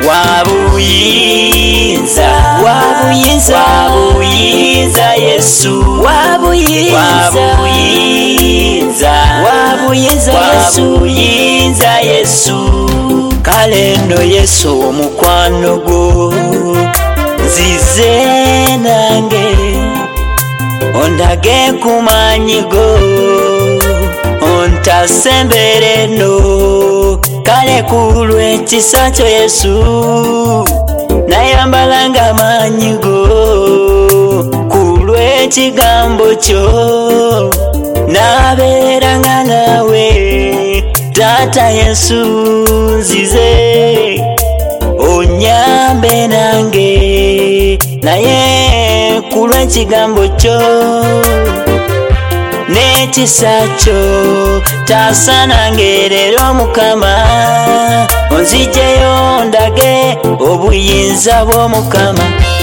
wabuyinza Yesu wabuyinza Yesu kale nno Yesu omukwano gwo nzize nange ondage kumanyigo ontasembere no kale kulw'ekisa kyo Yesu nayambalanga manyigo kulw'ekigambo kyo nabeeranga nawe Tata Yesu nzize onyambe nange naye kulw'ekigambo kyo n'ekisa kyo tasanange leero Mukama onziggyeyo ndage obuyinza bw'Omukama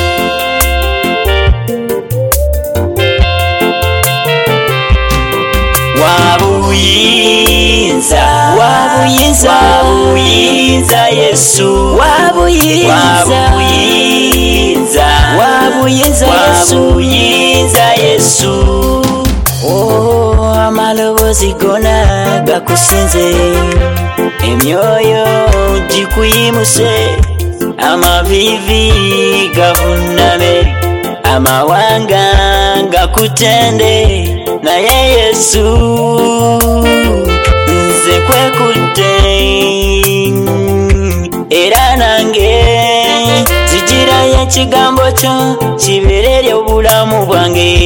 wabuyinza Yesu wabuyinza Yesu amalobozi gona gakusinze emyoyo gikuyimuse amavivi gavuname amawanga gakutende naye Yesu nze kwekutte era nange zijirayo ekigambo kyo kibeerere obulamu bwange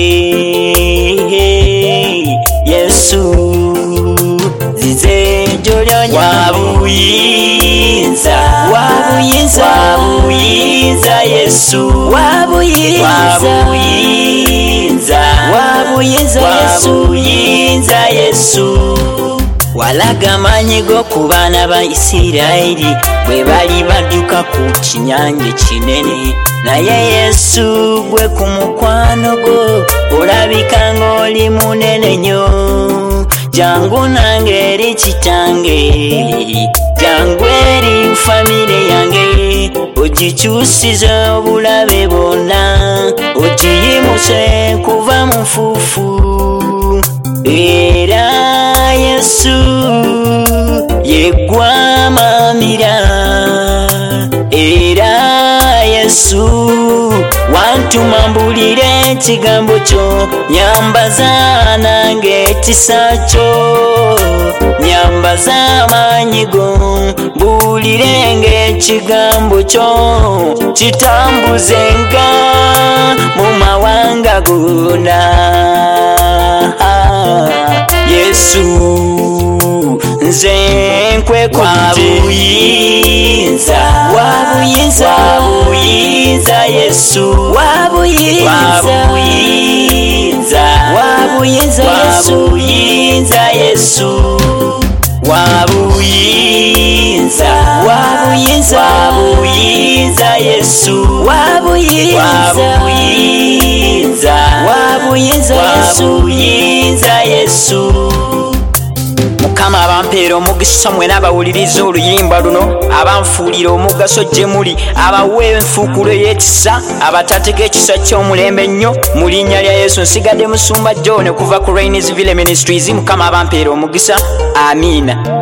Yesu zize gy'olyonya wabuyinza Yesu wabuyinza Yesu walaga amanyigo ku baana ba Isirayiri bwe bali badduka ku kinyanja kinene naye Yesu gwe ku mukwano gwo olabika ng'oli munene nnyo jangu nange eri kitange jangu eri famire yange ogikyusize obulabe bwonna ogiyimuse kuva mu nfuufu era Yesu yegwamamira era Yesu wantuma mbulire ekigambo kyo nyambaza nange ekisa kyo nyambaza amanyigo mbulire ekigambo kyo kitambuzenga mu mawanga gonna Yesu nze nkwekutte wabuyinza Yesu wabuyinza Yesu wabuyinza Yesu wabuyinza Yesu Mukama abampeera omugisa mwe n'abawuliriza oluyimba luno abanfuulira omugaso gye muli abawa enfuukulo y'ekisa abatateeka ekisa ky'omulembe nnyo mu linnya lya Yesu nsigadde Musumba John kuva ku Rainsville Ministries Mukama abampeera omugisa amiina